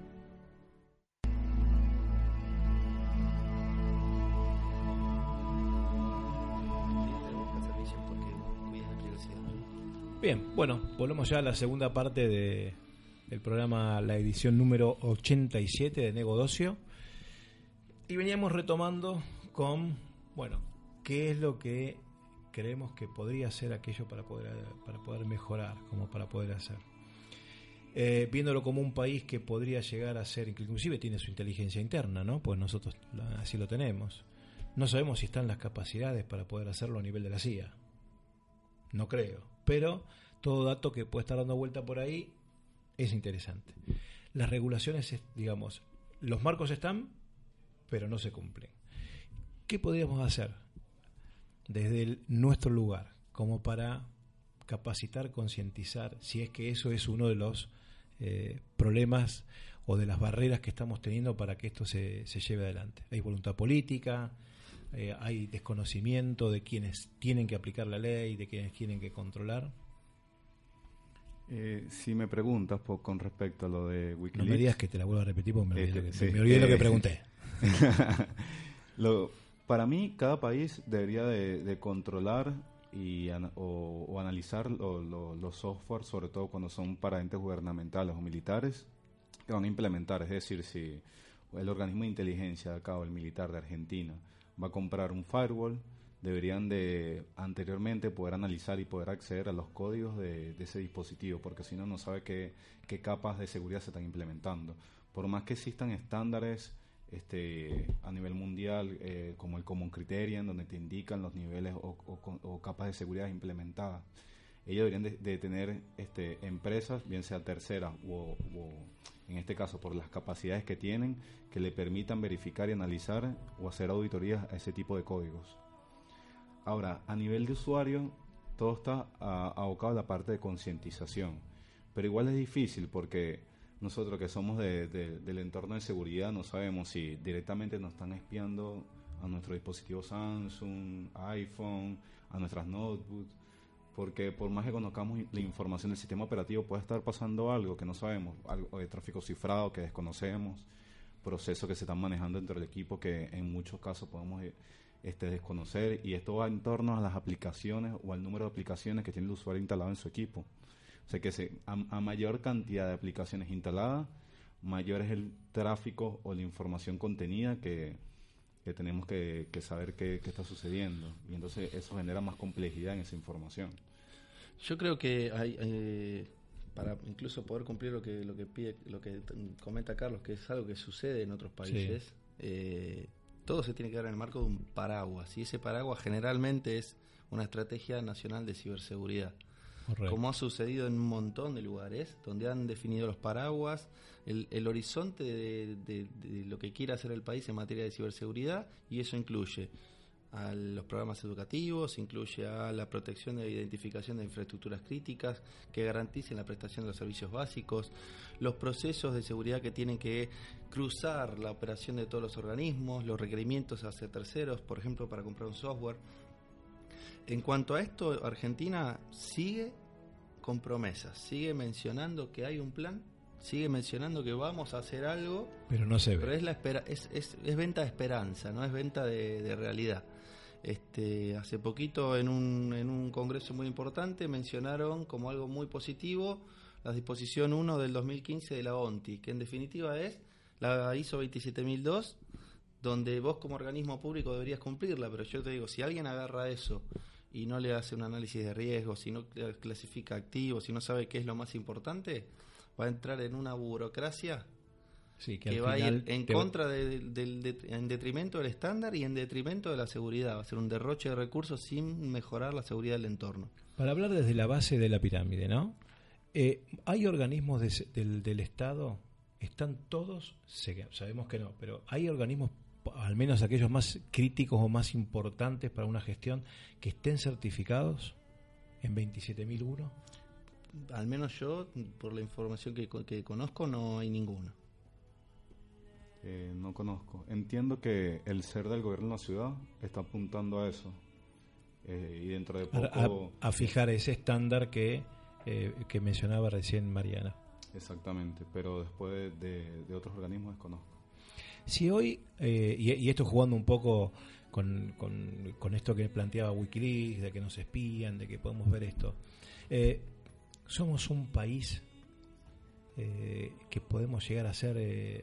Bien, bueno, volvemos ya a la segunda parte del programa, la edición número 87 de Negodocio. Y veníamos retomando con, bueno, qué es lo que creemos que podría ser aquello para poder mejorar, como para poder hacer. Viéndolo como un país que podría llegar a ser, que inclusive tiene su inteligencia interna, ¿no? Pues nosotros así lo tenemos. No sabemos si están las capacidades para poder hacerlo a nivel de la CIA. No creo. Pero todo dato que puede estar dando vuelta por ahí es interesante. Las regulaciones, digamos, los marcos están, pero no se cumplen. ¿Qué podríamos hacer desde nuestro lugar como para capacitar, concientizar, si es que eso es uno de los problemas o de las barreras que estamos teniendo para que esto se lleve adelante? Hay voluntad política, hay desconocimiento de quienes tienen que aplicar la ley, de quienes tienen que controlar. Si me preguntas con respecto a lo de Wikileaks... No me digas que te la vuelvo a repetir porque me olvidé lo que pregunté. Para mí, cada país debería de controlar o analizar los software, sobre todo cuando son para entes gubernamentales o militares, que van a implementar. Es decir, si el organismo de inteligencia de acá o el militar de Argentina va a comprar un firewall, deberían de anteriormente poder analizar y poder acceder a los códigos de ese dispositivo, porque si no, no sabe qué capas de seguridad se están implementando. Por más que existan estándares a nivel mundial, como el Common Criterion, donde te indican los niveles o capas de seguridad implementadas, ellos deberían de tener empresas, bien sea terceras o en este caso por las capacidades que tienen, que le permitan verificar y analizar o hacer auditorías a ese tipo de códigos. Ahora, a nivel de usuario, todo está abocado a la parte de concientización, pero igual es difícil porque nosotros que somos del entorno de seguridad no sabemos si directamente nos están espiando a nuestro dispositivo Samsung, iPhone, a nuestras notebooks, porque por más que conozcamos la información del sistema operativo, puede estar pasando algo que no sabemos, algo de tráfico cifrado que desconocemos, procesos que se están manejando dentro del equipo que en muchos casos podemos desconocer, y esto va en torno a las aplicaciones o al número de aplicaciones que tiene el usuario instalado en su equipo. O sea que a mayor cantidad de aplicaciones instaladas, mayor es el tráfico o la información contenida que tenemos que saber qué está sucediendo, y entonces eso genera más complejidad en esa información. Yo creo que hay para incluso poder cumplir lo que comenta Carlos, que es algo que sucede en otros países, todo se tiene que dar en el marco de un paraguas, y ese paraguas generalmente es una estrategia nacional de ciberseguridad. Correcto. Como ha sucedido en un montón de lugares donde han definido los paraguas, el horizonte de lo que quiere hacer el país en materia de ciberseguridad, y eso incluye a los programas educativos, incluye a la protección de identificación de infraestructuras críticas que garanticen la prestación de los servicios básicos, los procesos de seguridad que tienen que cruzar la operación de todos los organismos, los requerimientos hacia terceros, por ejemplo, para comprar un software. En cuanto a esto, Argentina sigue con promesas, sigue mencionando que hay un plan, sigue mencionando que vamos a hacer algo, pero no se ve. Pero es venta de esperanza, no es venta de realidad. Hace poquito en un congreso muy importante mencionaron como algo muy positivo la disposición 1 del 2015 de la ONTI, que en definitiva es la ISO 27002, donde vos como organismo público deberías cumplirla, pero yo te digo, si alguien agarra eso y no le hace un análisis de riesgo, si no clasifica activos, si no sabe qué es lo más importante, va a entrar en una burocracia que va a ir en contra en detrimento del estándar y en detrimento de la seguridad. Va a ser un derroche de recursos sin mejorar la seguridad del entorno. Para hablar desde la base de la pirámide, ¿no? ¿Hay organismos del Estado? ¿Están todos? Sabemos que no, pero ¿hay organismos, al menos aquellos más críticos o más importantes para una gestión, que estén certificados en 27001? Al menos yo, por la información que conozco, no hay ninguno. No conozco. Entiendo que el CER del gobierno de la ciudad está apuntando a eso, y dentro de poco a fijar ese estándar que mencionaba recién Mariana. Exactamente, pero después de otros organismos desconozco. Si hoy, y esto jugando un poco con esto que planteaba Wikileaks, de que nos espían, de que podemos ver esto, somos un país que podemos llegar a ser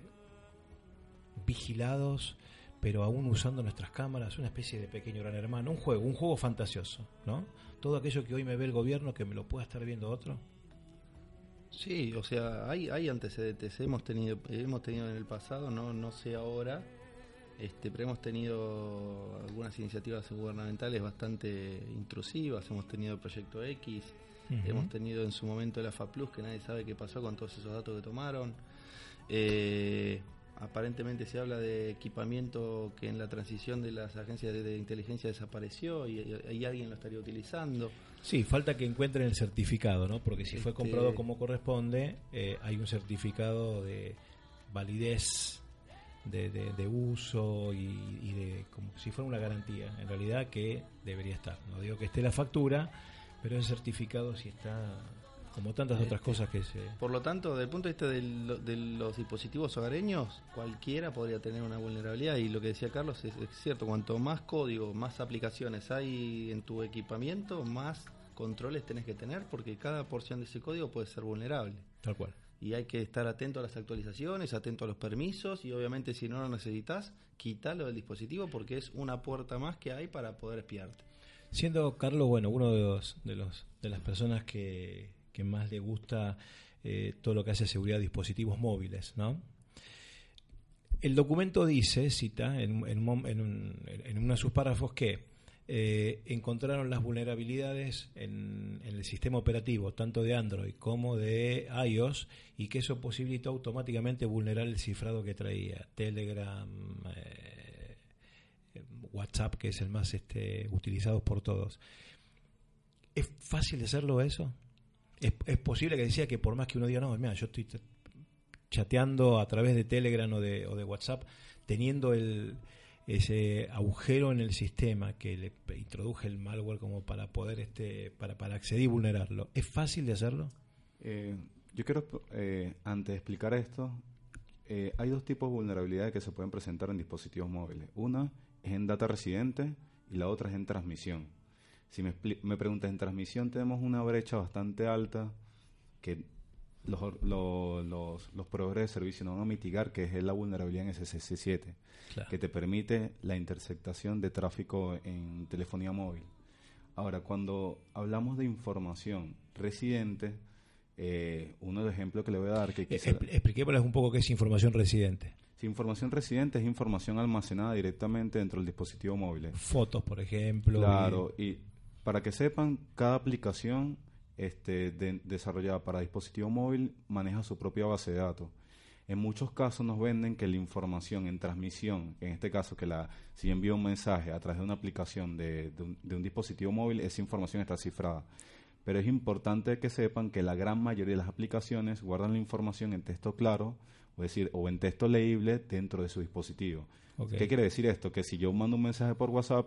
vigilados, pero aún usando nuestras cámaras, una especie de pequeño gran hermano, un juego fantasioso, ¿no? Todo aquello que hoy me ve el gobierno, que me lo pueda estar viendo otro. Sí, o sea, hay antecedentes, hemos tenido en el pasado, no sé ahora, pero hemos tenido algunas iniciativas gubernamentales bastante intrusivas, hemos tenido el Proyecto X, hemos tenido en su momento el AFA Plus, que nadie sabe qué pasó con todos esos datos que tomaron. Aparentemente se habla de equipamiento que en la transición de las agencias de inteligencia desapareció y alguien lo estaría utilizando. Sí, falta que encuentren el certificado, ¿no? Porque si fue comprado como corresponde, hay un certificado de validez de uso y de como si fuera una garantía, en realidad, que debería estar. No digo que esté la factura, pero ese certificado sí está, como tantas otras cosas que se... Por lo tanto, desde el punto de vista de los dispositivos hogareños, cualquiera podría tener una vulnerabilidad, y lo que decía Carlos es cierto, cuanto más código, más aplicaciones hay en tu equipamiento, más controles tenés que tener, porque cada porción de ese código puede ser vulnerable. Tal cual. Y hay que estar atento a las actualizaciones, atento a los permisos, y obviamente si no lo necesitas, quítalo del dispositivo, porque es una puerta más que hay para poder espiarte. Siendo Carlos, bueno, uno de las personas que más le gusta todo lo que hace seguridad de dispositivos móviles, ¿no? El documento dice, cita en uno de sus párrafos, que encontraron las vulnerabilidades en el sistema operativo, tanto de Android como de iOS, y que eso posibilitó automáticamente vulnerar el cifrado que traía Telegram, WhatsApp, que es el más utilizado por todos. ¿Es fácil hacerlo eso? ¿Es posible que decía que por más que uno diga, no, mira, yo estoy chateando a través de Telegram o de WhatsApp, teniendo ese agujero en el sistema que le introduje el malware como para poder para acceder y vulnerarlo, ¿es fácil de hacerlo? Yo quiero, antes de explicar esto, hay dos tipos de vulnerabilidades que se pueden presentar en dispositivos móviles. Una es en data residente y la otra es en transmisión. Si me preguntas, en transmisión tenemos una brecha bastante alta que los proveedores de servicio no van a mitigar, que es la vulnerabilidad en SSC7, claro, que te permite la interceptación de tráfico en telefonía móvil. Ahora, cuando hablamos de información residente, uno de los ejemplos que le voy a dar... Expliquémosles un poco qué es información residente. Si información residente es información almacenada directamente dentro del dispositivo móvil. Fotos, por ejemplo. Claro, y para que sepan, cada aplicación desarrollada para dispositivo móvil maneja su propia base de datos. En muchos casos nos venden que la información en transmisión, en este caso si yo envío un mensaje a través de una aplicación de un dispositivo móvil, esa información está cifrada. Pero es importante que sepan que la gran mayoría de las aplicaciones guardan la información en texto claro, o en texto leíble dentro de su dispositivo. Okay. ¿Qué quiere decir esto? Que si yo mando un mensaje por WhatsApp,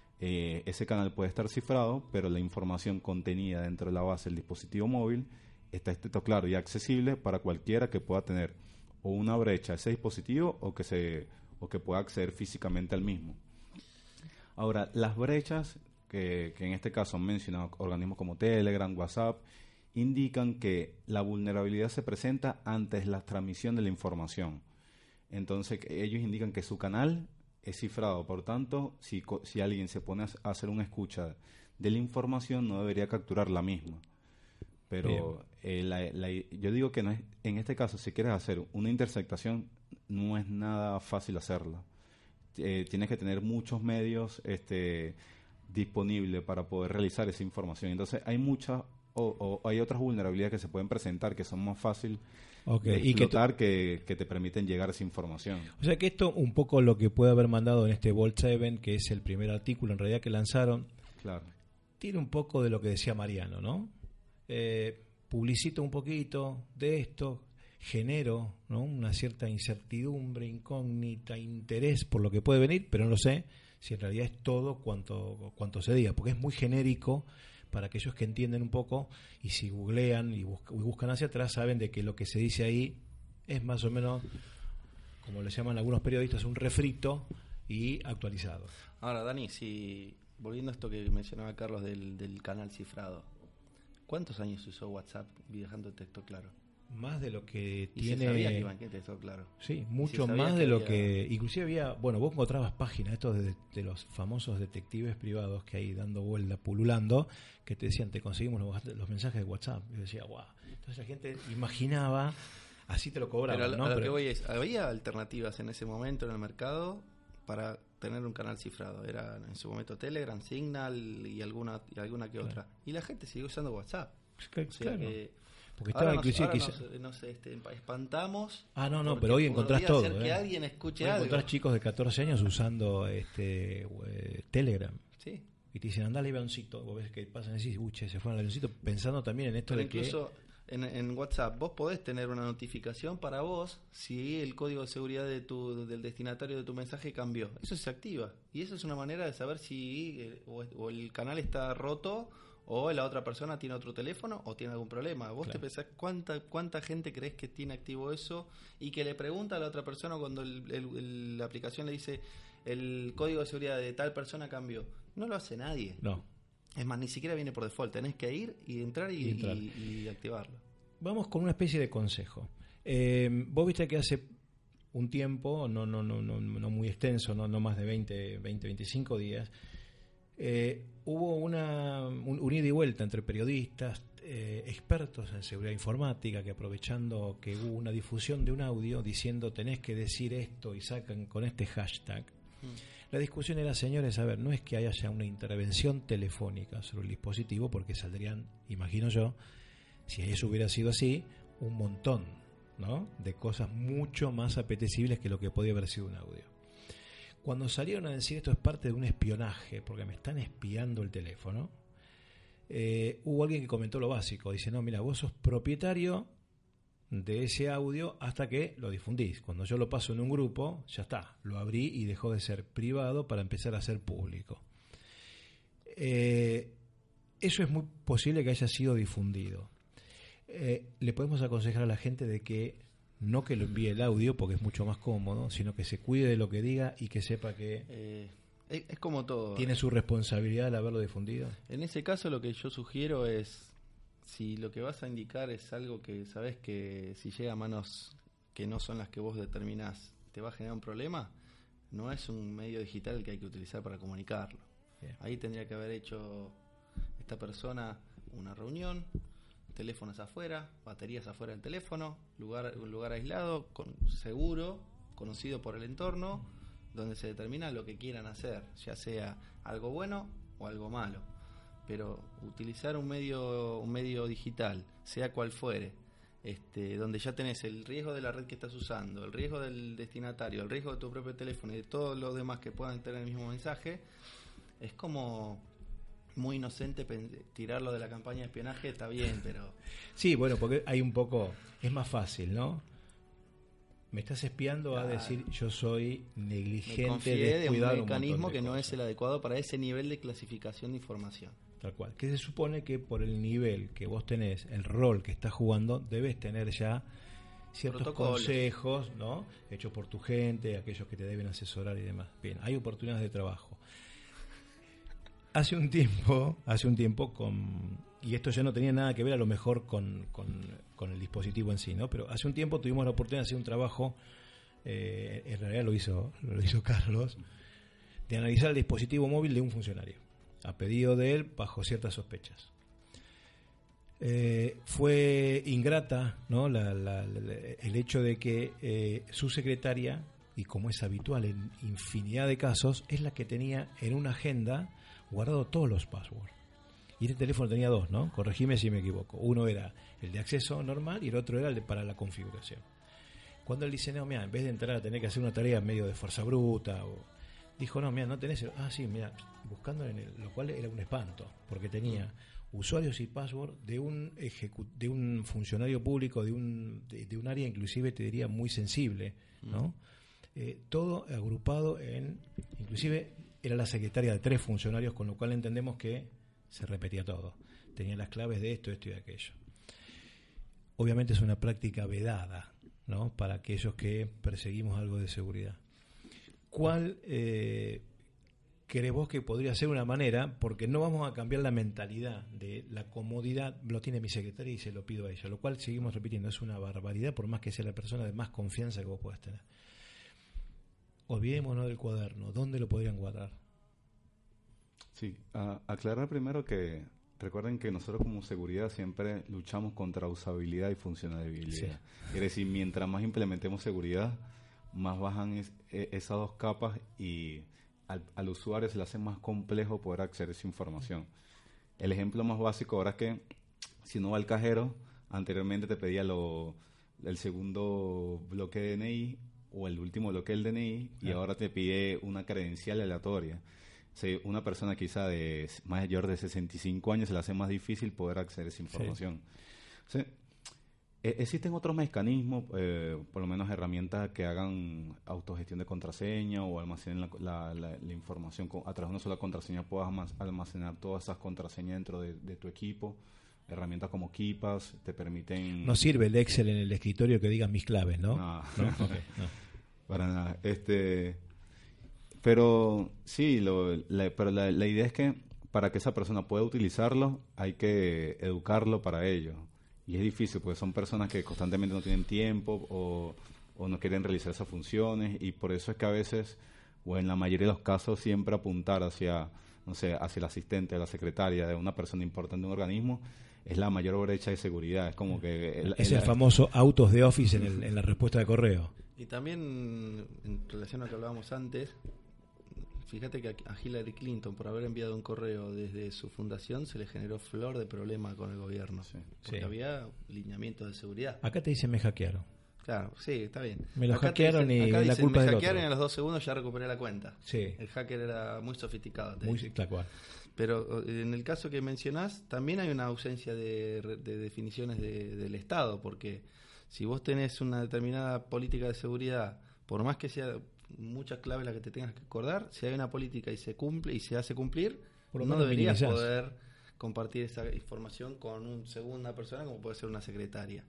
ese canal puede estar cifrado, pero la información contenida dentro de la base del dispositivo móvil está texto claro y accesible para cualquiera que pueda tener o una brecha a ese dispositivo o que pueda acceder físicamente al mismo. Ahora, las brechas que en este caso han mencionado organismos como Telegram, WhatsApp, indican que la vulnerabilidad se presenta antes de la transmisión de la información. Entonces, ellos indican que su canal es cifrado. Por tanto, si alguien se pone a hacer una escucha de la información, no debería capturar la misma. Pero yo digo que no es, en este caso, si quieres hacer una interceptación, no es nada fácil hacerla. Tienes que tener muchos medios disponibles para poder realizar esa información. Entonces, hay muchas o hay otras vulnerabilidades que se pueden presentar que son más fáciles de explotar que te permiten llegar a esa información. O sea que esto un poco lo que puede haber mandado en este Vault 7, que es el primer artículo en realidad que lanzaron, claro, tiene un poco de lo que decía Mariano, ¿no? Publicito un poquito de esto, genero, ¿no?, una cierta incertidumbre, incógnita, interés por lo que puede venir, pero no lo sé si en realidad es todo cuanto se diga, porque es muy genérico para aquellos que entienden un poco, y si googlean y buscan hacia atrás, saben de que lo que se dice ahí es más o menos, como le llaman algunos periodistas, un refrito y actualizado. Ahora, Dani, volviendo a esto que mencionaba Carlos del canal cifrado, ¿cuántos años usó WhatsApp viajando texto claro? Más de lo que ¿Y tiene... se sabía que iban que texto claro? Sí, mucho más de lo que... Inclusive había... Bueno, vos encontrabas páginas, estos de los famosos detectives privados que hay dando vuelta, pululando, que te decían, te conseguimos los mensajes de WhatsApp. Y yo decía, guau. Entonces la gente imaginaba, así te lo cobraban, ¿no? Pero lo que voy es, ¿había alternativas en ese momento en el mercado para tener un canal cifrado? Era en su momento Telegram, Signal y alguna que otra. Y la gente siguió usando WhatsApp. Claro. O sea que... Porque estaba inclusive nos espantamos. No, pero hoy encontrás todo. Que alguien escuche hoy algo. Encontrás chicos de 14 años usando Telegram. Sí. Y te dicen, anda al avioncito. Vos ves que pasan y decís, se fueron al avioncito, pensando también en esto. Pero de incluso en WhatsApp vos podés tener una notificación para vos si el código de seguridad del destinatario de tu mensaje cambió. Eso se activa. Y eso es una manera de saber si o el canal está roto, o la otra persona tiene otro teléfono o tiene algún problema. Vos, claro, te pensás cuánta gente crees que tiene activo eso y que le pregunta a la otra persona cuando la aplicación le dice el código de seguridad de tal persona cambió. No lo hace nadie. No. Es más, ni siquiera viene por default. Tenés que ir y entrar y activarlo. Vamos con una especie de consejo. Vos viste que hace un tiempo, no muy extenso, no más de 25 días, hubo un ida y vuelta entre periodistas, expertos en seguridad informática, que aprovechando que hubo una difusión de un audio diciendo tenés que decir esto y sacan con este hashtag. La discusión era, señores, a ver, no es que haya una intervención telefónica sobre el dispositivo, porque saldrían, imagino yo, si eso hubiera sido así, un montón, ¿no?, de cosas mucho más apetecibles que lo que podía haber sido un audio. Cuando salieron a decir esto es parte de un espionaje, porque me están espiando el teléfono, hubo alguien que comentó lo básico. Dice, no, mira, vos sos propietario de ese audio hasta que lo difundís. Cuando yo lo paso en un grupo, ya está, lo abrí y dejó de ser privado para empezar a ser público. Eso es muy posible que haya sido difundido. Le podemos aconsejar a la gente de que no que lo envíe el audio, porque es mucho más cómodo, sino que se cuide de lo que diga y que sepa que es como todo. Tiene su responsabilidad al haberlo difundido. En ese caso lo que yo sugiero es, si lo que vas a indicar es algo que sabes que si llega a manos que no son las que vos determinás te va a generar un problema, no es un medio digital el que hay que utilizar para comunicarlo. Bien. Ahí tendría que haber hecho esta persona una reunión, teléfonos afuera, baterías afuera del teléfono, un lugar aislado, seguro, conocido por el entorno, donde se determina lo que quieran hacer, ya sea algo bueno o algo malo. Pero utilizar un medio digital, sea cual fuere, donde ya tenés el riesgo de la red que estás usando, el riesgo del destinatario, el riesgo de tu propio teléfono y de todos los demás que puedan tener el mismo mensaje, es como muy inocente tirarlo de la campaña de espionaje. Está bien, pero... Sí, bueno, porque hay un poco... Es más fácil, ¿no? Me estás espiando a decir yo soy negligente, de un descuidado, mecanismo que no es el adecuado para ese nivel de clasificación de información. Tal cual. Que se supone que por el nivel que vos tenés, el rol que estás jugando, debes tener ya ciertos consejos, ¿no? Hechos por tu gente, aquellos que te deben asesorar y demás. Bien, hay oportunidades de trabajo. Hace un tiempo y esto ya no tenía nada que ver a lo mejor con el dispositivo en sí, ¿no? Pero hace un tiempo tuvimos la oportunidad de hacer un trabajo, en realidad lo hizo Carlos, de analizar el dispositivo móvil de un funcionario, a pedido de él, bajo ciertas sospechas. Fue ingrata, ¿no? El hecho de que su secretaria, y como es habitual en infinidad de casos, es la que tenía en una agenda guardado todos los passwords. Y este teléfono tenía dos, ¿no? Corregime si me equivoco. Uno era el de acceso normal y el otro era el para la configuración. Cuando él dice, no, mira, en vez de entrar a tener que hacer una tarea medio de fuerza bruta, dijo, no, mira, no tenés... sí, mira, buscando lo cual era un espanto, porque tenía usuarios y password de un funcionario público, de un área inclusive, te diría, muy sensible, ¿no? Todo agrupado inclusive era la secretaria de 3 funcionarios, con lo cual entendemos que se repetía todo. Tenía las claves de esto y de aquello. Obviamente es una práctica vedada, ¿no? Para aquellos que perseguimos algo de seguridad. ¿Cuál crees vos que podría ser una manera? Porque no vamos a cambiar la mentalidad de la comodidad, lo tiene mi secretaria y se lo pido a ella, lo cual seguimos repitiendo, es una barbaridad por más que sea la persona de más confianza que vos puedas tener. Olvidémonos del cuaderno. ¿Dónde lo podrían guardar? Sí, aclarar primero que recuerden que nosotros como seguridad siempre luchamos contra usabilidad y funcionalidad. Sí. Es decir, mientras más implementemos seguridad, más bajan esas dos capas y al usuario se le hace más complejo poder acceder a esa información. El ejemplo más básico ahora es que si uno va al cajero, anteriormente te pedía el segundo bloque de DNI o el último bloque del DNI y ahora te pide una credencial aleatoria. Si una persona quizá de mayor de 65 años se le hace más difícil poder acceder a esa información. Sí. O sea, existen otros mecanismos, por lo menos herramientas que hagan autogestión de contraseña o almacenen la información a través de una sola contraseña, puedas almacenar todas esas contraseñas dentro de tu equipo. Herramientas como KeePass te permiten... No sirve el Excel en el escritorio que diga mis claves, ¿no? ¿No? Okay, no. Para nada. Pero sí, pero la idea es que para que esa persona pueda utilizarlo, hay que educarlo para ello. Y es difícil, porque son personas que constantemente no tienen tiempo o no quieren realizar esas funciones, y por eso es que a veces, o en la mayoría de los casos, siempre apuntar hacia el asistente, la secretaria de una persona importante de un organismo, es la mayor brecha de seguridad. Es como que... Es el famoso autos de Office en la respuesta de correo. Y también, en relación a lo que hablábamos antes, fíjate que a Hillary Clinton, por haber enviado un correo desde su fundación, se le generó flor de problema con el gobierno. Sí. Porque había lineamientos de seguridad. Acá te dicen me hackearon. Claro, sí, está bien. Me lo hackearon y la culpa es del otro. Me hackearon y a los 2 segundos ya recuperé la cuenta. Sí. El hacker era muy sofisticado. Claro. Pero en el caso que mencionás, también hay una ausencia de definiciones del Estado, porque Si vos tenés una determinada política de seguridad, por más que sea muchas claves las que te tengas que acordar, si hay una política y se cumple y se hace cumplir, no deberías poder compartir esa información con una segunda persona como puede ser una secretaria.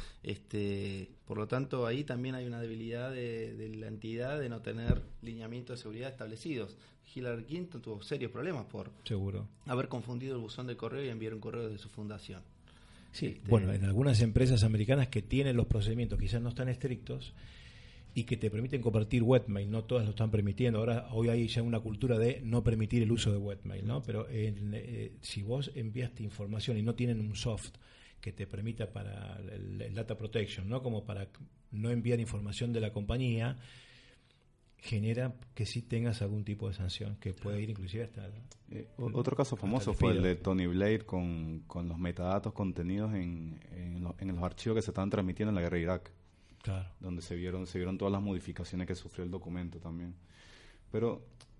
Por lo tanto, ahí también hay una debilidad de la entidad de no tener lineamientos de seguridad establecidos. Hillary Clinton tuvo serios problemas por haber confundido el buzón de correo y enviar un correo desde su fundación. Sí, bueno, en algunas empresas americanas que tienen los procedimientos quizás no están estrictos y que te permiten compartir webmail, no todas lo están permitiendo. Hoy hay ya una cultura de no permitir el uso de webmail, ¿no? Pero si vos enviaste información y no tienen un soft que te permita para el data protection, ¿no? Como para no enviar información de la compañía, genera que sí tengas algún tipo de sanción que puede ir inclusive hasta... Otro caso famoso fue el de Tony Blair con los metadatos contenidos en los archivos que se estaban transmitiendo en la guerra de Irak. Claro. Donde se vieron todas las modificaciones que sufrió el documento también. Pero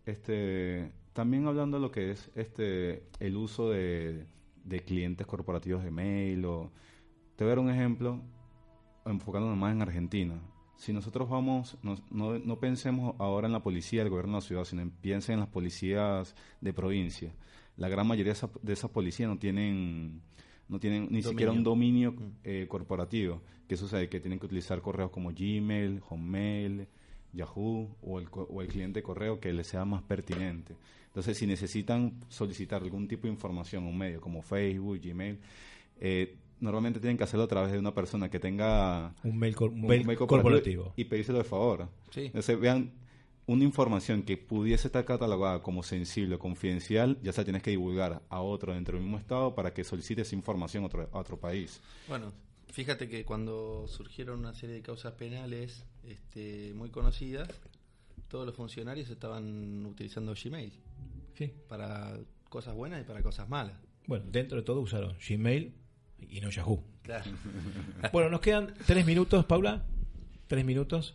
también hablando de lo que es el uso de clientes corporativos de mail, te voy a dar un ejemplo enfocándonos más en Argentina. Si nosotros vamos, no pensemos ahora en la policía del gobierno de la ciudad, sino piensen en las policías de provincia. La gran mayoría de esas policías no tienen ni siquiera un dominio corporativo. ¿Qué sucede? Que tienen que utilizar correos como Gmail, Hotmail, Yahoo o el cliente de correo que les sea más pertinente. Entonces, si necesitan solicitar algún tipo de información a un medio como Facebook, Gmail, normalmente tienen que hacerlo a través de una persona que tenga un mail corporativo y pedírselo de favor. Sí. Entonces, vean, una información que pudiese estar catalogada como sensible o confidencial, ya se tienes que divulgar a otro dentro del mismo estado para que solicite esa información a otro país. Bueno, fíjate que cuando surgieron una serie de causas penales muy conocidas, todos los funcionarios estaban utilizando Gmail. Sí. Para cosas buenas y para cosas malas. Bueno, dentro de todo usaron Gmail y no Yahoo. Claro. Bueno, nos quedan 3 minutos, Paula. 3 minutos.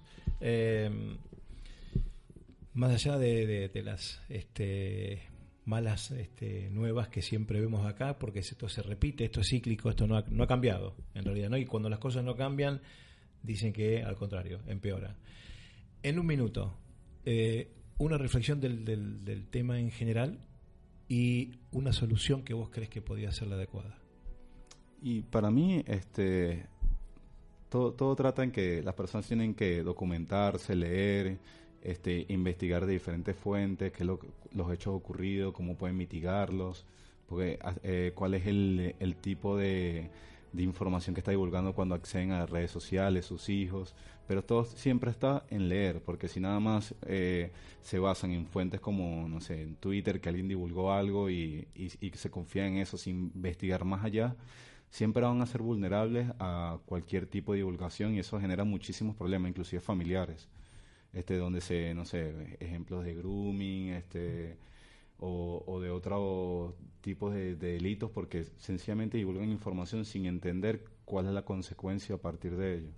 Más allá de las malas nuevas que siempre vemos acá, porque esto se repite, esto es cíclico, esto no ha cambiado, en realidad, ¿no? Y cuando las cosas no cambian, dicen que al contrario, empeora. En un minuto, una reflexión del tema en general y una solución que vos crees que podría ser la adecuada. Y para mí, todo trata en que las personas tienen que documentarse, leer, investigar de diferentes fuentes, qué es los hechos ocurridos, cómo pueden mitigarlos, porque cuál es el tipo de información que está divulgando cuando acceden a las redes sociales, sus hijos, pero todo siempre está en leer, porque si nada más se basan en fuentes como, no sé, en Twitter, que alguien divulgó algo y se confía en eso sin investigar más allá, siempre van a ser vulnerables a cualquier tipo de divulgación y eso genera muchísimos problemas, inclusive familiares. Donde ejemplos de grooming, o de otros tipos de delitos, porque sencillamente divulgan información sin entender cuál es la consecuencia a partir de ello.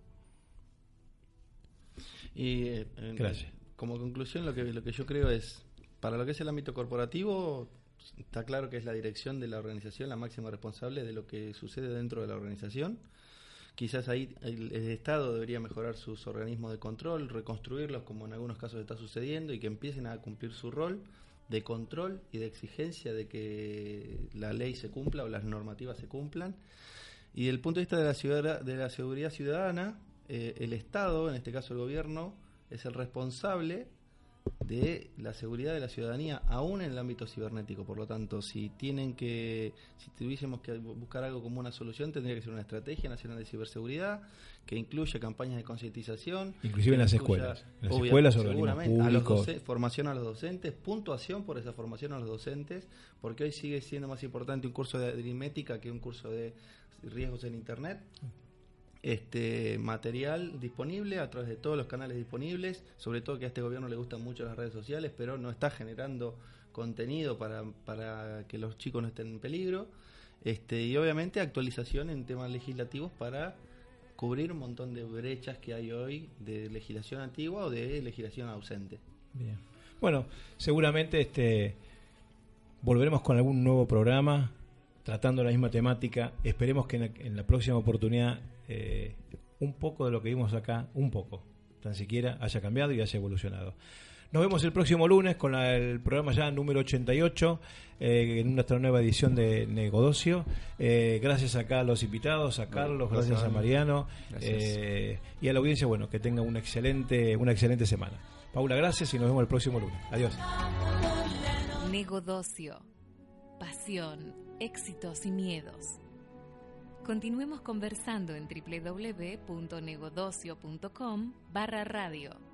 Y gracias. Como conclusión, lo que yo creo es, para lo que es el ámbito corporativo, está claro que es la dirección de la organización la máxima responsable de lo que sucede dentro de la organización. Quizás ahí el Estado debería mejorar sus organismos de control, reconstruirlos como en algunos casos está sucediendo y que empiecen a cumplir su rol de control y de exigencia de que la ley se cumpla o las normativas se cumplan. Y desde el punto de vista de la seguridad ciudadana, el Estado, en este caso el gobierno, es el responsable de la seguridad de la ciudadanía, aún en el ámbito cibernético. Por lo tanto, si tuviésemos que buscar algo como una solución, tendría que ser una estrategia nacional de ciberseguridad que incluya campañas de concientización, inclusive en las escuelas, seguramente, organismos públicos, formación a los docentes, puntuación por esa formación a los docentes, porque hoy sigue siendo más importante un curso de aritmética que un curso de riesgos en Internet. Material disponible a través de todos los canales disponibles, sobre todo que a este gobierno le gustan mucho las redes sociales, pero no está generando contenido para que los chicos no estén en peligro, y obviamente actualización en temas legislativos para cubrir un montón de brechas que hay hoy de legislación antigua o de legislación ausente. Bien. Bueno, seguramente volveremos con algún nuevo programa tratando la misma temática. Esperemos que en la próxima oportunidad un poco de lo que vimos acá, un poco, tan siquiera haya cambiado y haya evolucionado. Nos vemos el próximo lunes con el programa ya número 88, en nuestra nueva edición de Negodocio. Gracias acá a los invitados, a Carlos, gracias a Mariano, y a la audiencia, bueno, que tenga una excelente semana. Paula, gracias y nos vemos el próximo lunes. Adiós. Negodocio. Pasión, éxitos y miedos. Continuemos conversando en www.negodocio.com/radio.